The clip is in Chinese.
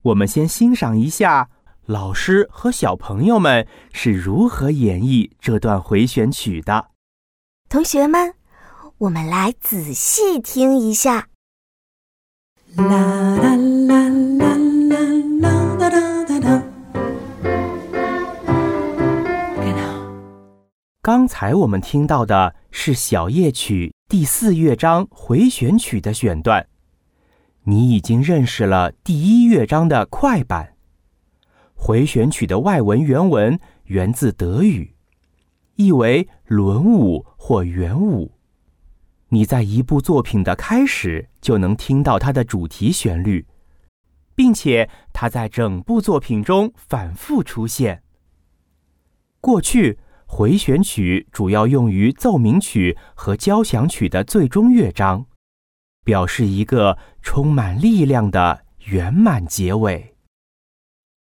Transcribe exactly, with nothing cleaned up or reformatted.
我们先欣赏一下老师和小朋友们是如何演绎这段回旋曲的。 同学们，我们来仔细听一下。啦啦啦啦啦啦哒哒哒哒。 刚才我们听到的是小夜曲第四乐章回旋曲的选段。你已经认识了第一乐章的快板。回旋曲的外文原文源自德语，意为轮舞或圆舞。你在一部作品的开始就能听到它的主题旋律，并且它在整部作品中反复出现。过去，回旋曲主要用于奏鸣曲和交响曲的最终乐章，表示一个充满力量的圆满结尾。